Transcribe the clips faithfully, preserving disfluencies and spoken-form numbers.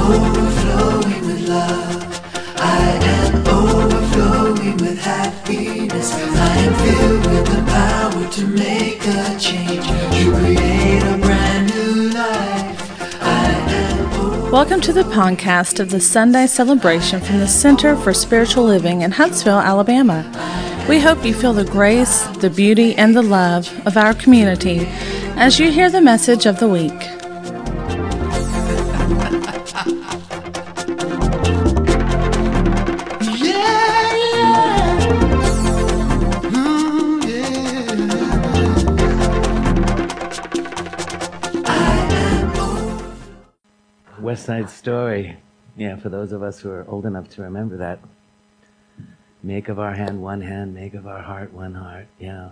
overflowing with love. I am overflowing with happiness. I am filled with the power to make a change, to create a brand new life. I am over- Welcome to the podcast of the Sunday celebration from the Center for Spiritual Living in Huntsville, Alabama. We hope you feel the grace, the beauty, and the love of our community as you hear the message of the week. West Side Story. Yeah, for those of us who are old enough to remember that. Make of our hand one hand, make of our heart one heart. Yeah.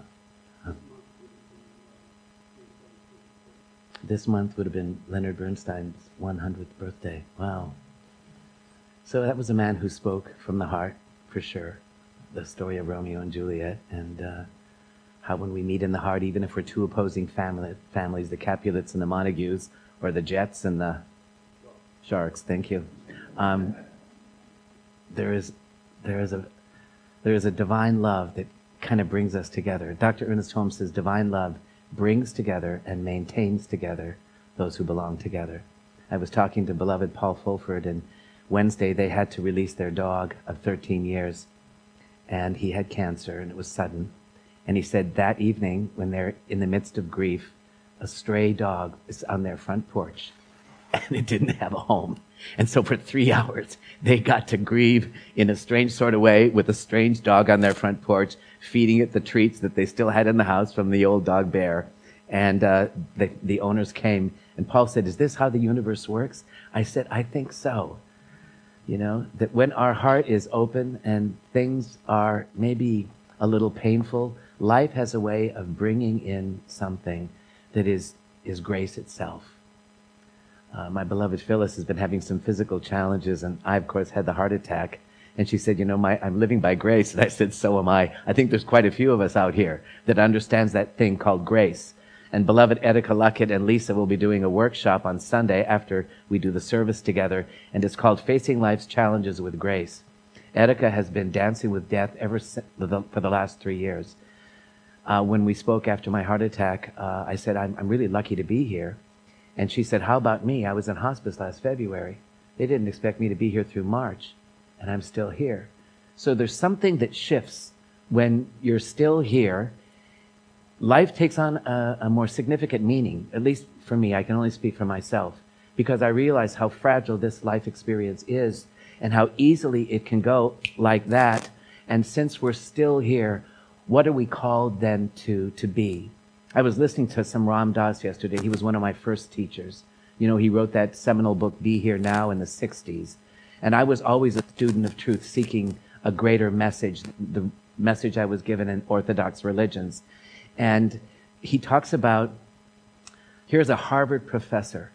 This month would have been Leonard Bernstein's one hundredth birthday. Wow. So that was a man who spoke from the heart, for sure. The story of Romeo and Juliet, and uh, how when we meet in the heart, even if we're two opposing family, families, the Capulets and the Montagues, or the Jets and the Sharks, thank you. Um, there is, there is a, there is a divine love that kind of brings us together. Doctor Ernest Holmes says, divine love brings together and maintains together those who belong together. I was talking to beloved Paul Fulford, and Wednesday they had to release their dog of thirteen years, and he had cancer, and it was sudden. And he said that evening, when they're in the midst of grief, a stray dog is on their front porch, and it didn't have a home. And so for three hours, they got to grieve in a strange sort of way with a strange dog on their front porch, feeding it the treats that they still had in the house from the old dog Bear. And uh, the, the owners came, and Paul said, is this how the universe works? I said, I think so. You know, that when our heart is open and things are maybe a little painful, life has a way of bringing in something that is, is grace itself. Uh, my beloved Phyllis has been having some physical challenges, and I, of course, had the heart attack. And she said, you know, my, I'm living by grace. And I said, so am I. I think there's quite a few of us out here that understands that thing called grace. And beloved Etika Luckett and Lisa will be doing a workshop on Sunday after we do the service together, and it's called Facing Life's Challenges with Grace. Etika has been dancing with death ever since, for the last three years. Uh, when we spoke after my heart attack, uh, I said, I'm, I'm really lucky to be here. And she said, how about me? I was in hospice last February. They didn't expect me to be here through March, and I'm still here. So there's something that shifts when you're still here. Life takes on a, a more significant meaning, at least for me. I can only speak for myself, because I realize how fragile this life experience is and how easily it can go like that. And since we're still here, what are we called then to, to be? I was listening to some Ram Dass yesterday. He was one of my first teachers. You know, he wrote that seminal book, Be Here Now, in the sixties. And I was always a student of truth, seeking a greater message, the message I was given in Orthodox religions. And he talks about, here's a Harvard professor,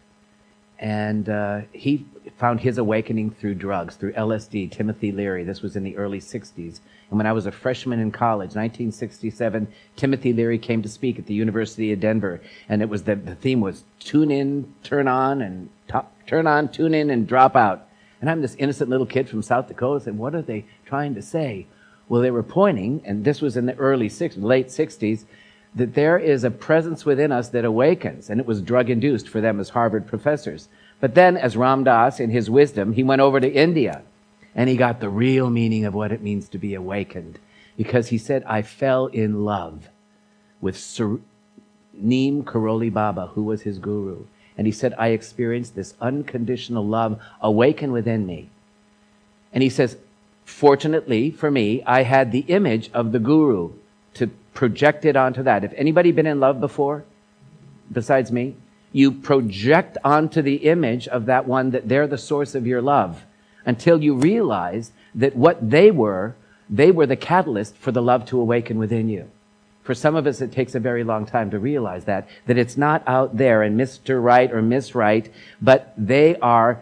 and uh, he found his awakening through drugs, through L S D, Timothy Leary. This was in the early sixties. And when I was a freshman in college, nineteen sixty-seven, Timothy Leary came to speak at the University of Denver. And it was the, the theme was tune in, turn on, and top, turn on, tune in, and drop out. And I'm this innocent little kid from South Dakota saying, what are they trying to say? Well, they were pointing, and this was in the early sixties, late sixties, that there is a presence within us that awakens. And it was drug-induced for them as Harvard professors. But then, as Ram Dass, in his wisdom, he went over to India. And he got the real meaning of what it means to be awakened. Because he said, I fell in love with Sur- Neem Karoli Baba, who was his guru. And he said, I experienced this unconditional love awaken within me. And he says, fortunately for me, I had the image of the guru to project it onto that. If anybody been in love before, besides me, you project onto the image of that one that they're the source of your love, until you realize that what they were, they were the catalyst for the love to awaken within you. For some of us, it takes a very long time to realize that, that it's not out there and Mister Right or Miss Right, but they are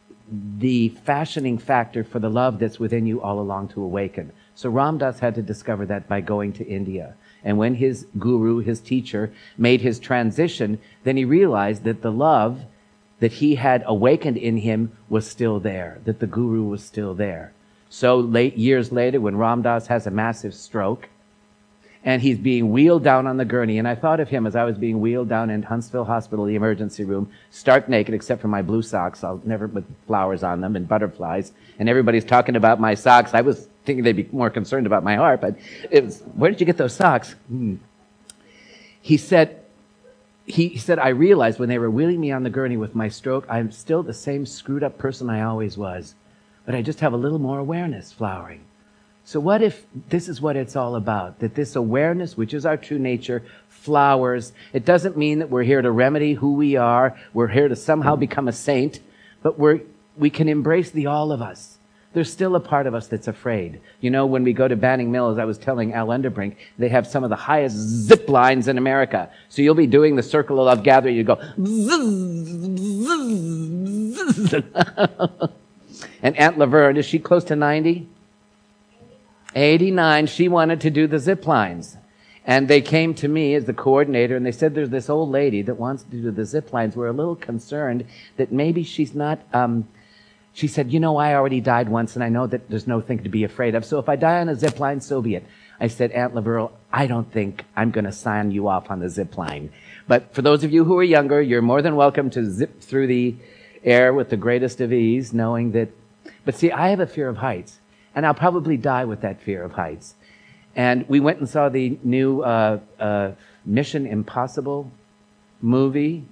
the fashioning factor for the love that's within you all along to awaken. So Ram Dass had to discover that by going to India. And when his guru, his teacher, made his transition, then he realized that the love that he had awakened in him was still there, that the guru was still there. So late years later, when Ram Dass has a massive stroke, and he's being wheeled down on the gurney, and I thought of him as I was being wheeled down in Huntsville Hospital, the emergency room, stark naked except for my blue socks, I'll never with flowers on them and butterflies, and everybody's talking about my socks. I was thinking they'd be more concerned about my heart, but it was, where did you get those socks? Hmm. He said, he, he said, I realized when they were wheeling me on the gurney with my stroke, I'm still the same screwed up person I always was, but I just have a little more awareness flowering. So what if this is what it's all about? That this awareness, which is our true nature, flowers. It doesn't mean that we're here to remedy who we are. We're here to somehow become a saint. But we're, we can embrace the all of us. There's still a part of us that's afraid. You know, when we go to Banning Mill, as I was telling Al Underbrink, they have some of the highest zip lines in America. So you'll be doing the Circle of Love gathering. You go, and Aunt Laverne, is she close to ninety? eighty-nine, she wanted to do the zip lines. And they came to me as the coordinator, and they said, there's this old lady that wants to do the zip lines. We're a little concerned that maybe she's not, um, she said, you know, I already died once, and I know that there's nothing to be afraid of. So if I die on a zip line, so be it. I said, Aunt Laverle, I don't think I'm going to sign you off on the zip line. But for those of you who are younger, you're more than welcome to zip through the air with the greatest of ease, knowing that, but see, I have a fear of heights. And I'll probably die with that fear of heights. And we went and saw the new uh, uh, Mission Impossible movie.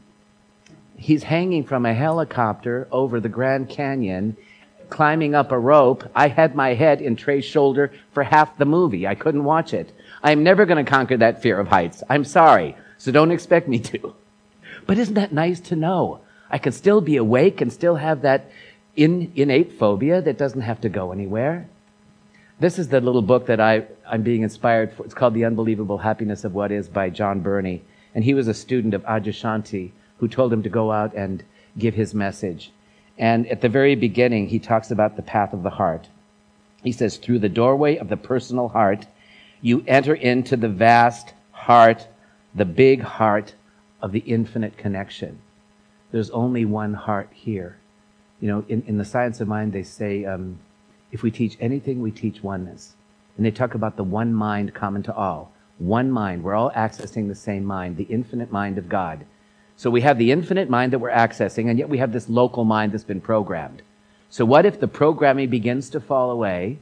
He's hanging from a helicopter over the Grand Canyon, climbing up a rope. I had my head in Trey's shoulder for half the movie. I couldn't watch it. I'm never going to conquer that fear of heights. I'm sorry. So don't expect me to. But isn't that nice to know? I can still be awake and still have that in, innate phobia that doesn't have to go anywhere. This is the little book that I, I'm being inspired for. It's called The Unbelievable Happiness of What Is by John Burney. And he was a student of Adyashanti who told him to go out and give his message. And at the very beginning, he talks about the path of the heart. He says, through the doorway of the personal heart, you enter into the vast heart, the big heart of the infinite connection. There's only one heart here. You know, in, in the science of mind, they say, um, if we teach anything, we teach oneness. And they talk about the one mind common to all. One mind. We're all accessing the same mind, the infinite mind of God. So we have the infinite mind that we're accessing, and yet we have this local mind that's been programmed. So what if the programming begins to fall away,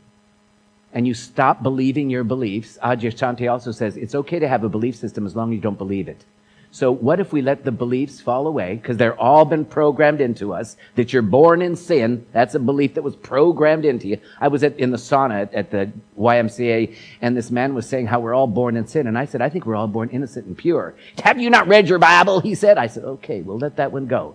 and you stop believing your beliefs? Adyashanti also says it's okay to have a belief system as long as you don't believe it. So what if we let the beliefs fall away, because they're all been programmed into us, that you're born in sin? That's a belief that was programmed into you. I was at, in the sauna at, at the Y M C A, and this man was saying how we're all born in sin. And I said, I think we're all born innocent and pure. Have you not read your Bible? He said. I said, okay, we'll let that one go.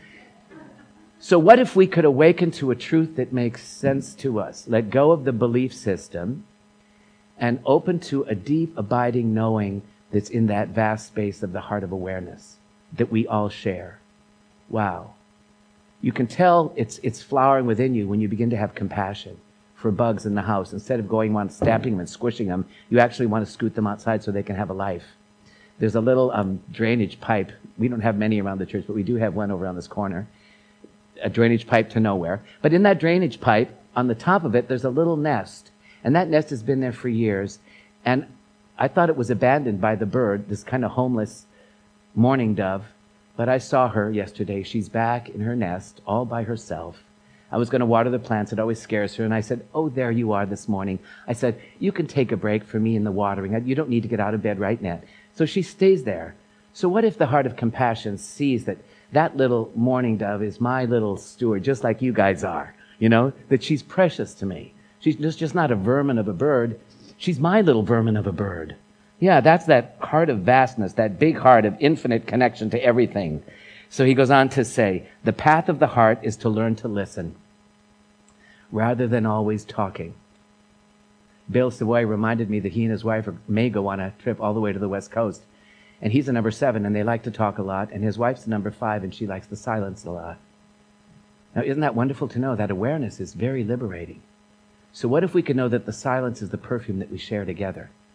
So what if we could awaken to a truth that makes sense to us, let go of the belief system, and open to a deep, abiding knowing that's in that vast space of the heart of awareness that we all share. Wow. You can tell it's it's flowering within you when you begin to have compassion for bugs in the house. Instead of going on stamping them and squishing them, you actually want to scoot them outside so they can have a life. There's a little um, drainage pipe. We don't have many around the church, but we do have one over on this corner. A drainage pipe to nowhere. But in that drainage pipe, on the top of it, there's a little nest. And that nest has been there for years. And I thought it was abandoned by the bird, this kind of homeless mourning dove. But I saw her yesterday. She's back in her nest all by herself. I was going to water the plants. It always scares her. And I said, oh, there you are this morning. I said, you can take a break for me in the watering. You don't need to get out of bed right now. So she stays there. So what if the heart of compassion sees that that little mourning dove is my little steward, just like you guys are, you know, that she's precious to me. She's just, just not a vermin of a bird. She's my little vermin of a bird. Yeah, that's that heart of vastness, that big heart of infinite connection to everything. So he goes on to say, the path of the heart is to learn to listen rather than always talking. Bill Savoy reminded me that he and his wife may go on a trip all the way to the West Coast. And he's a number seven, and they like to talk a lot. And his wife's a number five, and she likes the silence a lot. Now, isn't that wonderful to know? That awareness is very liberating. So what if we could know that the silence is the perfume that we share together?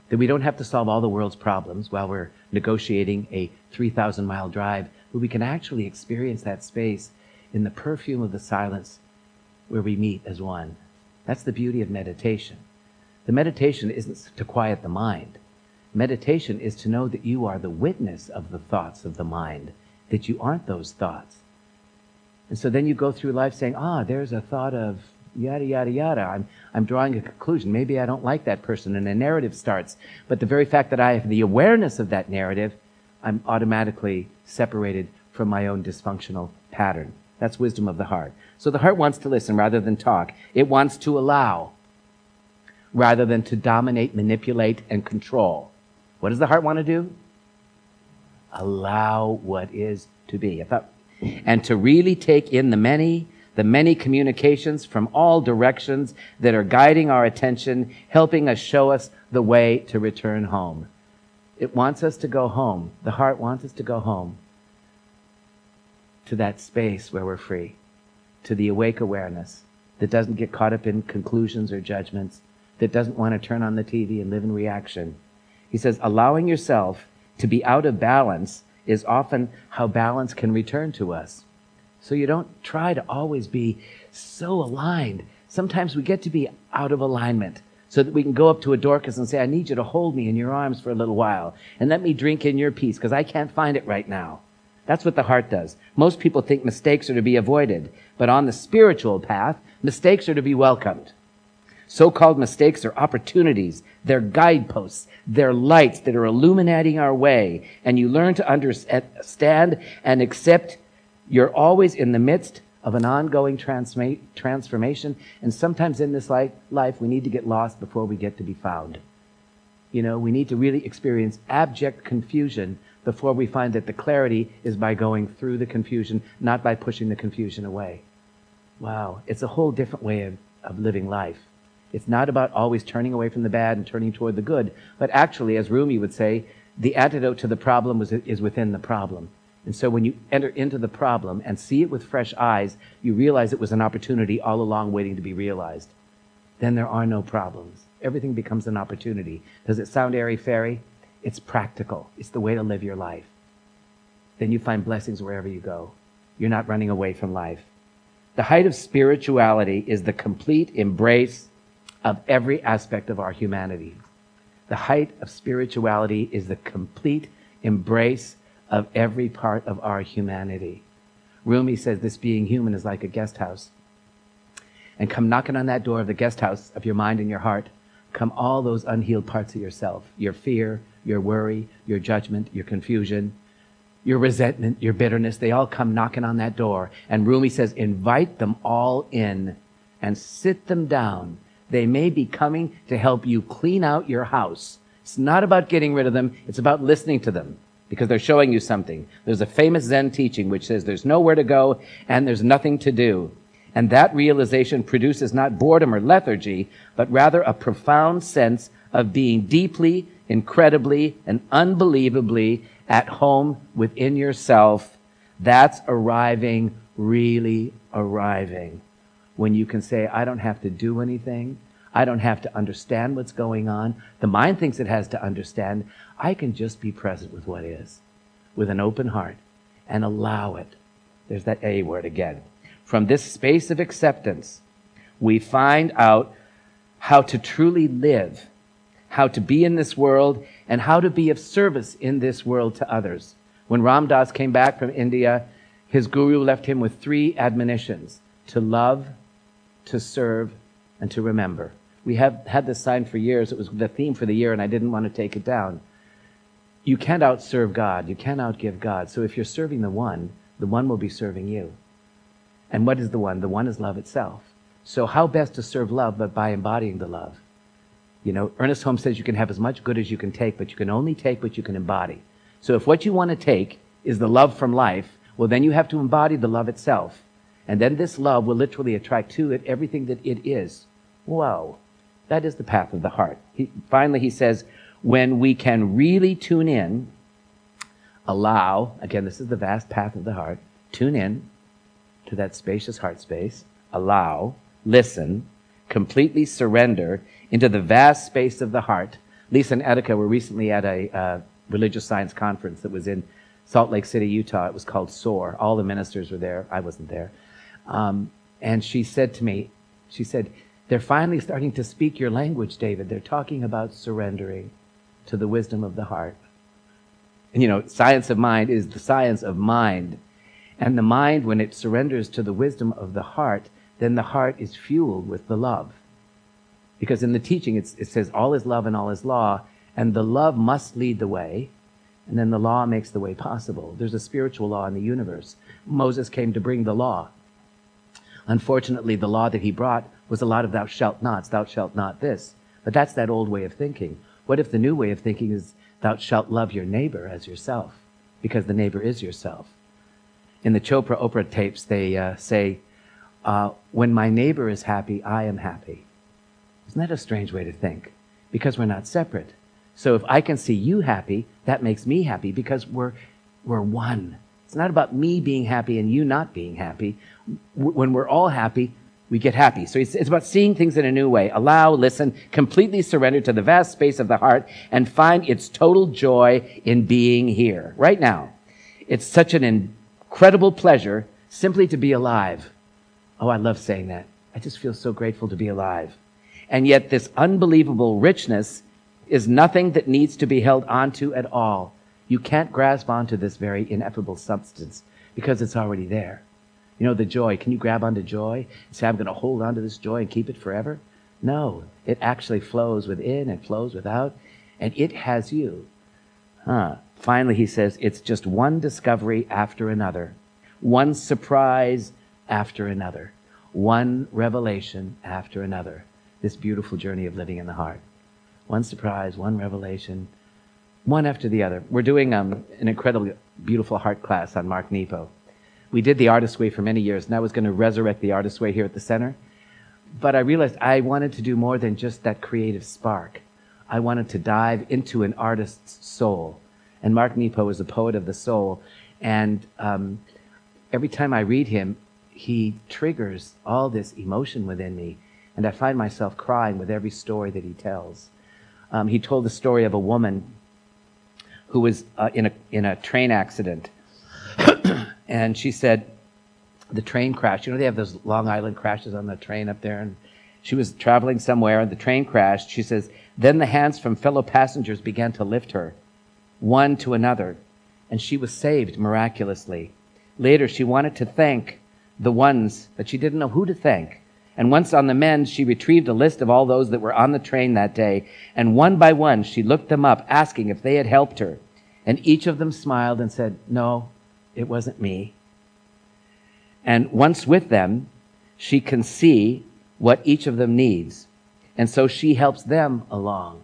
That we don't have to solve all the world's problems while we're negotiating a three thousand mile drive, but we can actually experience that space in the perfume of the silence where we meet as one. That's the beauty of meditation. The meditation isn't to quiet the mind. Meditation is to know that you are the witness of the thoughts of the mind, that you aren't those thoughts. And so then you go through life saying, ah, there's a thought of yada, yada, yada. I'm, I'm drawing a conclusion. Maybe I don't like that person, and a narrative starts. But the very fact that I have the awareness of that narrative, I'm automatically separated from my own dysfunctional pattern. That's wisdom of the heart. So the heart wants to listen rather than talk. It wants to allow rather than to dominate, manipulate, and control. What does the heart want to do? Allow what is to be. I thought, and to really take in the many, the many communications from all directions that are guiding our attention, helping us, show us the way to return home. It wants us to go home. The heart wants us to go home to that space where we're free, to the awake awareness that doesn't get caught up in conclusions or judgments, that doesn't want to turn on the T V and live in reaction. He says, allowing yourself to be out of balance is often how balance can return to us. So you don't try to always be so aligned. Sometimes we get to be out of alignment so that we can go up to a Dorcas and say, I need you to hold me in your arms for a little while and let me drink in your peace because I can't find it right now. That's what the heart does. Most people think mistakes are to be avoided, but on the spiritual path, mistakes are to be welcomed. So-called mistakes are opportunities. They're guideposts. They're lights that are illuminating our way. And you learn to understand and accept you're always in the midst of an ongoing transma- transformation. And sometimes in this life, life, we need to get lost before we get to be found. You know, we need to really experience abject confusion before we find that the clarity is by going through the confusion, not by pushing the confusion away. Wow, it's a whole different way of, of living life. It's not about always turning away from the bad and turning toward the good, but actually, as Rumi would say, the antidote to the problem was, is within the problem. And so when you enter into the problem and see it with fresh eyes, you realize it was an opportunity all along waiting to be realized. Then there are no problems. Everything becomes an opportunity. Does it sound airy-fairy? It's practical. It's the way to live your life. Then you find blessings wherever you go. You're not running away from life. The height of spirituality is the complete embrace of every aspect of our humanity. The height of spirituality is the complete embrace of every part of our humanity. Rumi says this being human is like a guest house. And come knocking on that door of the guest house of your mind and your heart, come all those unhealed parts of yourself, your fear, your worry, your judgment, your confusion, your resentment, your bitterness. They all come knocking on that door. And Rumi says, invite them all in and sit them down. They may be coming to help you clean out your house. It's not about getting rid of them. It's about listening to them because they're showing you something. There's a famous Zen teaching which says there's nowhere to go and there's nothing to do. And that realization produces not boredom or lethargy, but rather a profound sense of being deeply, incredibly, and unbelievably at home within yourself. That's arriving, really arriving. When you can say, I don't have to do anything. I don't have to understand what's going on. The mind thinks it has to understand. I can just be present with what is, with an open heart, and allow it. There's that A word again. From this space of acceptance, we find out how to truly live, how to be in this world, and how to be of service in this world to others. When Ram Dass came back from India, his guru left him with three admonitions: to love, to serve, and to remember. We have had this sign for years. It was the theme for the year, and I didn't want to take it down. You can't outserve God. You can't outgive God. So if you're serving the one, the one will be serving you. And what is the one? The one is love itself. So how best to serve love but by embodying the love? You know, Ernest Holmes says you can have as much good as you can take, but you can only take what you can embody. So if what you want to take is the love from life, well, then you have to embody the love itself. And then this love will literally attract to it everything that it is. Whoa. That is the path of the heart. He, finally, he says, when we can really tune in, allow, again, this is the vast path of the heart, tune in to that spacious heart space, allow, listen, completely surrender into the vast space of the heart, Lisa and Etika were recently at a uh, religious science conference that was in Salt Lake City, Utah. It was called SOAR. All the ministers were there. I wasn't there. Um, and she said to me, she said, they're finally starting to speak your language, David. They're talking about surrendering to the wisdom of the heart. And, you know, science of mind is the science of mind. And the mind, when it surrenders to the wisdom of the heart, then the heart is fueled with the love. Because in the teaching, it's, it says, all is love and all is law, and the love must lead the way, and then the law makes the way possible. There's a spiritual law in the universe. Moses came to bring the law. Unfortunately, the law that he brought was a lot of thou shalt nots, thou shalt not this. But that's that old way of thinking. What if the new way of thinking is thou shalt love your neighbor as yourself? Because the neighbor is yourself. In the Chopra Oprah tapes, they uh, say, uh, when my neighbor is happy, I am happy. Isn't that a strange way to think? Because we're not separate. So if I can see you happy, that makes me happy because we're, we're one. It's not about me being happy and you not being happy. W- when we're all happy, we get happy. So it's, it's about seeing things in a new way. Allow, listen, completely surrender to the vast space of the heart and find its total joy in being here. Right now, it's such an incredible pleasure simply to be alive. Oh, I love saying that. I just feel so grateful to be alive. And yet this unbelievable richness is nothing that needs to be held onto at all. You can't grasp onto this very ineffable substance because it's already there. You know, the joy, can you grab onto joy and say, I'm going to hold on to this joy and keep it forever? No, it actually flows within and flows without, and it has you. Huh. Finally, he says, it's just one discovery after another, one surprise after another, one revelation after another. This beautiful journey of living in the heart. One surprise, one revelation, one after the other. We're doing um, an incredibly beautiful heart class on Mark Nepo. We did the Artist's Way for many years, and I was going to resurrect the Artist's Way here at the center. But I realized I wanted to do more than just that creative spark. I wanted to dive into an artist's soul. And Mark Nepo is a poet of the soul. And um, every time I read him, he triggers all this emotion within me. And I find myself crying with every story that he tells. Um, he told the story of a woman who was uh, in a in a train accident. And she said the train crashed. You know, they have those Long Island crashes on the train up there. And she was traveling somewhere and the train crashed. She says, then the hands from fellow passengers began to lift her, one to another. And she was saved miraculously. Later, she wanted to thank the ones, but she didn't know who to thank. And once on the mend, she retrieved a list of all those that were on the train that day. And one by one, she looked them up, asking if they had helped her. And each of them smiled and said, no, it wasn't me. And once with them, she can see what each of them needs. And so she helps them along.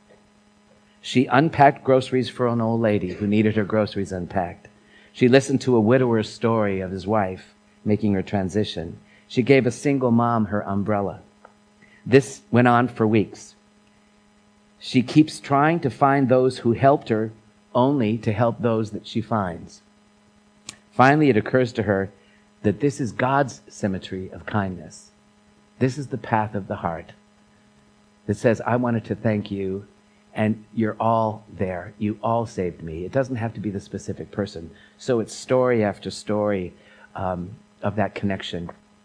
She unpacked groceries for an old lady who needed her groceries unpacked. She listened to a widower's story of his wife making her transition. She gave a single mom her umbrella. This went on for weeks. She keeps trying to find those who helped her only to help those that she finds. Finally, it occurs to her that this is God's symmetry of kindness. This is the path of the heart that says, I wanted to thank you, and you're all there. You all saved me. It doesn't have to be the specific person. So it's story after story um, of that connection.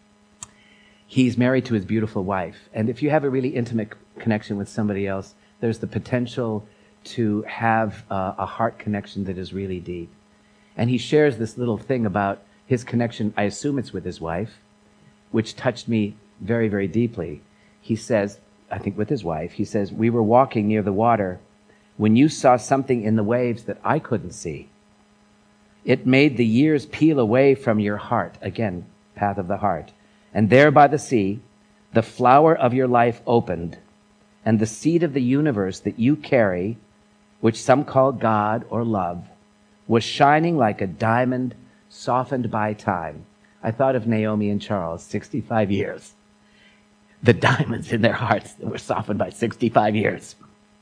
He's married to his beautiful wife. And if you have a really intimate connection with somebody else, there's the potential to have uh, a heart connection that is really deep. And he shares this little thing about his connection, I assume it's with his wife, which touched me very, very deeply. He says, I think with his wife, he says, we were walking near the water when you saw something in the waves that I couldn't see. It made the years peel away from your heart. Again, path of the heart. And there by the sea, the flower of your life opened, and the seed of the universe that you carry, which some call God or love, was shining like a diamond softened by time. I thought of Naomi and Charles, sixty-five years. The diamonds in their hearts that were softened by sixty-five years.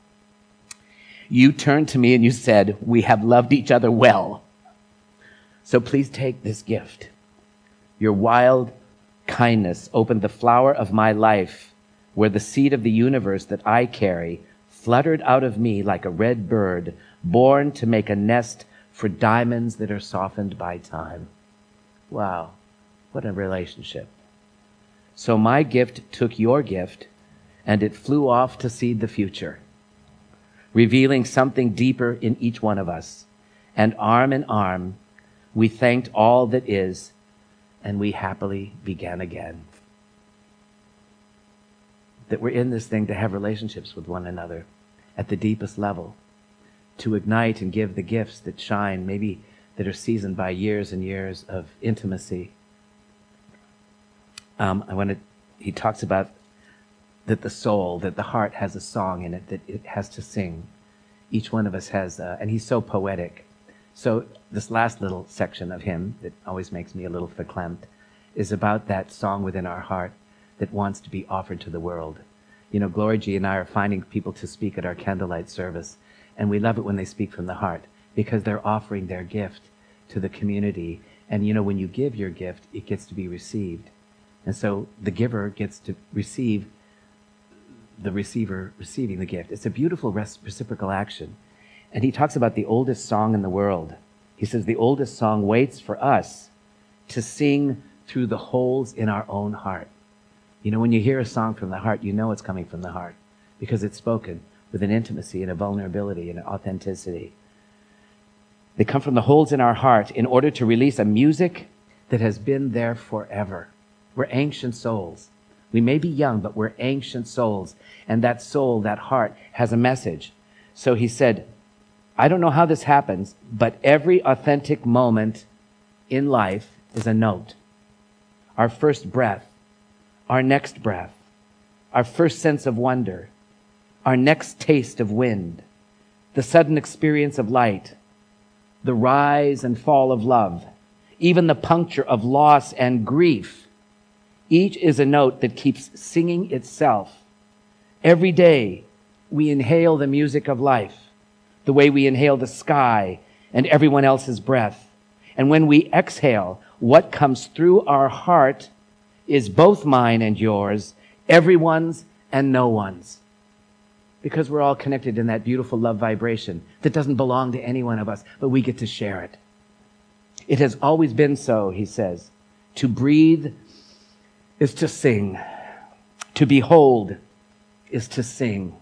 You turned to me and you said, we have loved each other well. So please take this gift. Your wild kindness opened the flower of my life, where the seed of the universe that I carry fluttered out of me like a red bird, born to make a nest for diamonds that are softened by time. Wow, what a relationship. So my gift took your gift, and it flew off to seed the future, revealing something deeper in each one of us. And arm in arm, we thanked all that is, and we happily began again. That we're in this thing to have relationships with one another at the deepest level, to ignite and give the gifts that shine, maybe that are seasoned by years and years of intimacy. Um, I want to, he talks about that the soul, that the heart has a song in it, that it has to sing. Each one of us has, uh, and he's so poetic. So this last little section of him that always makes me a little verklempt is about that song within our heart that wants to be offered to the world. You know, Glory G and I are finding people to speak at our candlelight service, and we love it when they speak from the heart because they're offering their gift to the community. And you know, when you give your gift, it gets to be received. And so the giver gets to receive the receiver receiving the gift. It's a beautiful reciprocal action. And he talks about the oldest song in the world. He says the oldest song waits for us to sing through the holes in our own heart. You know, when you hear a song from the heart, you know it's coming from the heart because it's spoken with an intimacy and a vulnerability and an authenticity. They come from the holes in our heart in order to release a music that has been there forever. We're ancient souls. We may be young, but we're ancient souls. And that soul, that heart, has a message. So he said, I don't know how this happens, but every authentic moment in life is a note. Our first breath, our next breath, our first sense of wonder, our next taste of wind, the sudden experience of light, the rise and fall of love, even the puncture of loss and grief. Each is a note that keeps singing itself. Every day we inhale the music of life, the way we inhale the sky and everyone else's breath. And when we exhale, what comes through our heart is both mine and yours, everyone's and no one's. Because we're all connected in that beautiful love vibration that doesn't belong to any one of us, but we get to share it. It has always been so, he says. To breathe is to sing. To behold is to sing.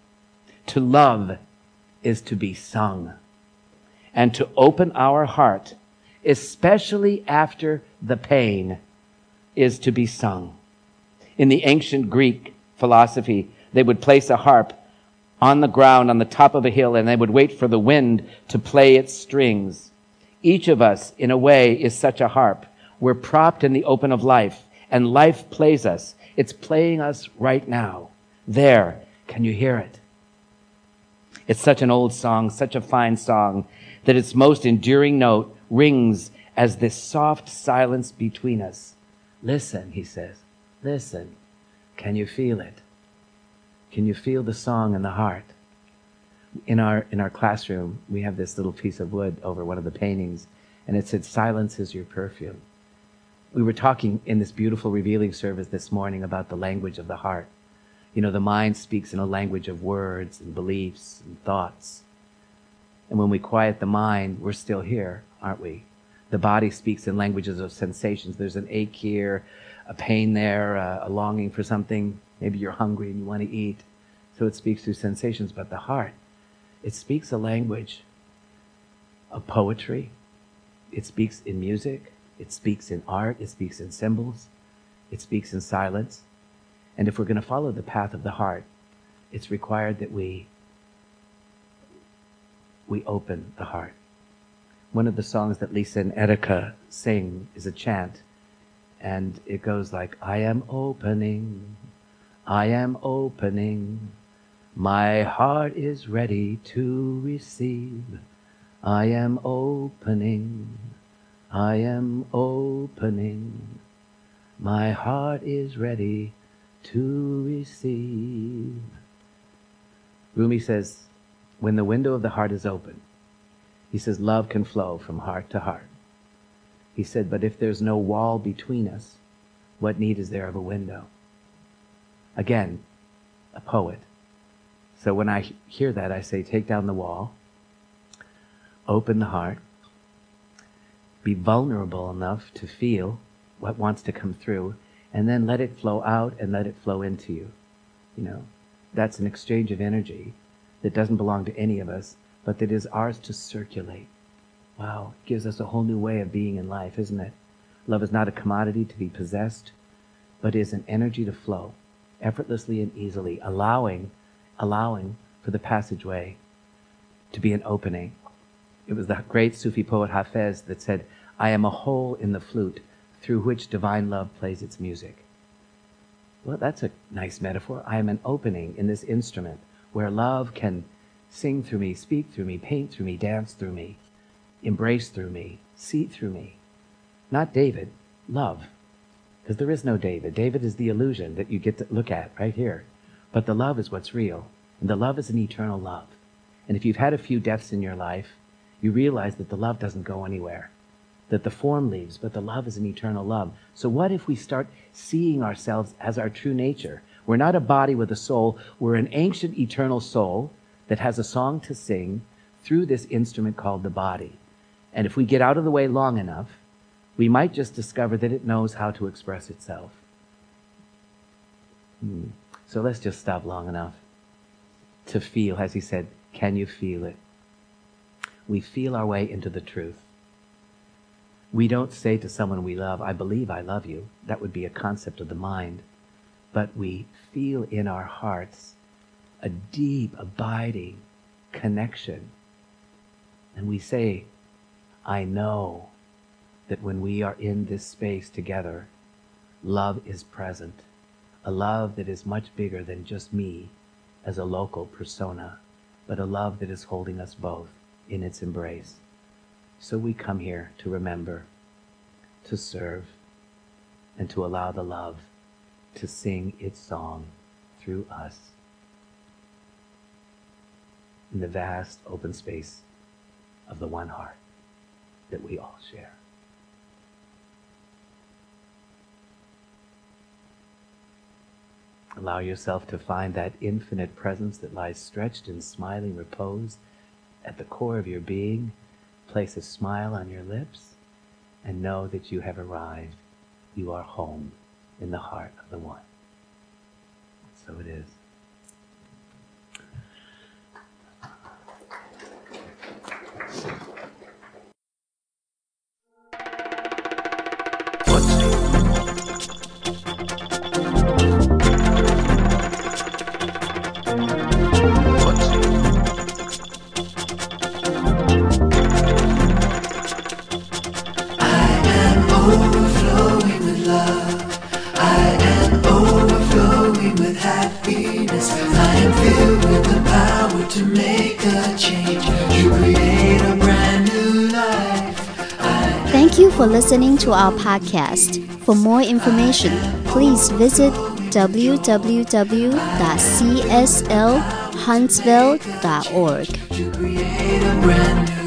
To love is to be sung. And to open our heart, especially after the pain, is to be sung. In the ancient Greek philosophy, they would place a harp on the ground on the top of a hill, and they would wait for the wind to play its strings. Each of us, in a way, is such a harp. We're propped in the open of life, and life plays us. It's playing us right now. There. Can you hear it? It's such an old song, such a fine song, that its most enduring note rings as this soft silence between us. Listen, he says. Listen. Can you feel it? Can you feel the song in the heart? In our in our classroom, we have this little piece of wood over one of the paintings, and it said, "Silence is your perfume." We were talking in this beautiful revealing service this morning about the language of the heart. You know, the mind speaks in a language of words and beliefs and thoughts. And when we quiet the mind, we're still here, aren't we? The body speaks in languages of sensations. There's an ache here, a pain there, a, a longing for something. Maybe you're hungry and you want to eat. So it speaks through sensations. But the heart, it speaks a language of poetry. It speaks in music. It speaks in art. It speaks in symbols. It speaks in silence. And if we're going to follow the path of the heart, it's required that we we open the heart. One of the songs that Lisa and Erica sing is a chant, and it goes like, I am opening, I am opening, my heart is ready to receive. I am opening, I am opening, my heart is ready to receive. Rumi says, when the window of the heart is open, he says, love can flow from heart to heart. He said, but if there's no wall between us, what need is there of a window? Again, a poet So when I hear that, I say, take down the wall, open the heart, be vulnerable enough to feel what wants to come through, and then let it flow out and let it flow into you. You know, that's an exchange of energy that doesn't belong to any of us, but that is ours to circulate. Wow, it gives us a whole new way of being in life, isn't it? Love is not a commodity to be possessed, but is an energy to flow effortlessly and easily, allowing, allowing for the passageway to be an opening. It was the great Sufi poet Hafez that said, I am a hole in the flute through which divine love plays its music. Well, that's a nice metaphor. I am an opening in this instrument where love can sing through me, speak through me, paint through me, dance through me, embrace through me, see through me. Not David, love. Because there is no David. David is the illusion that you get to look at right here. But the love is what's real. And the love is an eternal love. And if you've had a few deaths in your life, you realize that the love doesn't go anywhere. That the form leaves, but the love is an eternal love. So what if we start seeing ourselves as our true nature? We're not a body with a soul. We're an ancient eternal soul that has a song to sing through this instrument called the body. And if we get out of the way long enough, we might just discover that it knows how to express itself. Hmm. So let's just stop long enough to feel, as he said, can you feel it? We feel our way into the truth. We don't say to someone we love, I believe I love you. That would be a concept of the mind. But we feel in our hearts a deep, abiding connection. And we say, I know that when we are in this space together, love is present. A love that is much bigger than just me as a local persona, but a love that is holding us both in its embrace. So we come here to remember, to serve, and to allow the love to sing its song through us in the vast open space of the one heart that we all share. Allow yourself to find that infinite presence that lies stretched in smiling repose at the core of your being. Place a smile on your lips and know that you have arrived. You are home in the heart of the one. So it is. To make a change, to create a brand new life. I Thank you for listening to our podcast. For more information, please visit w w w dot c s l huntsville dot org. to create a brand new